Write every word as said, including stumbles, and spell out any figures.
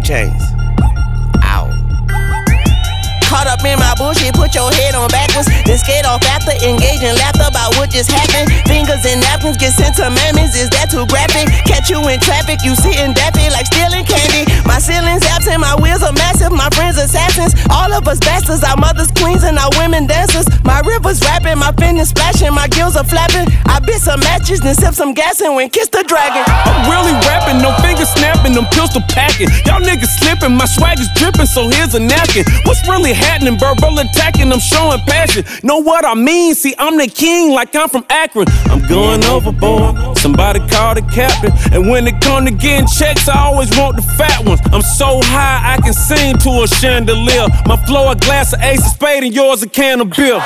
Chainz. Ow. Caught up in my bullshit, put your head on backwards. Then skate off after, engage in laughter about what just happened. Fingers and napkins get sent to mammies, is that too graphic? Catch you in traffic, you sitting daffy like stealing candy. My ceiling's absent, my wheels are massive, my friends assassins. All of us bastards, our mothers queens and our women dancers. My river's rapping, my fingers splashing, my gills are flapping. I bit some matches, then sip some gas and went kiss the dragon. I'm really rapping, no fingers snapping, them pistol packing. Y'all niggas slipping, my swag is dripping, so here's a napkin. What's really happening? Verbal attacking, I'm showing passion. Know what I mean? See, I'm the king like I'm from Akron. I'm going overboard, somebody call the captain. And when it come to getting checks, I always want the fat ones. I'm so high, I can sing to a chandelier. My flow a glass of Ace of Spade and yours a can of beer.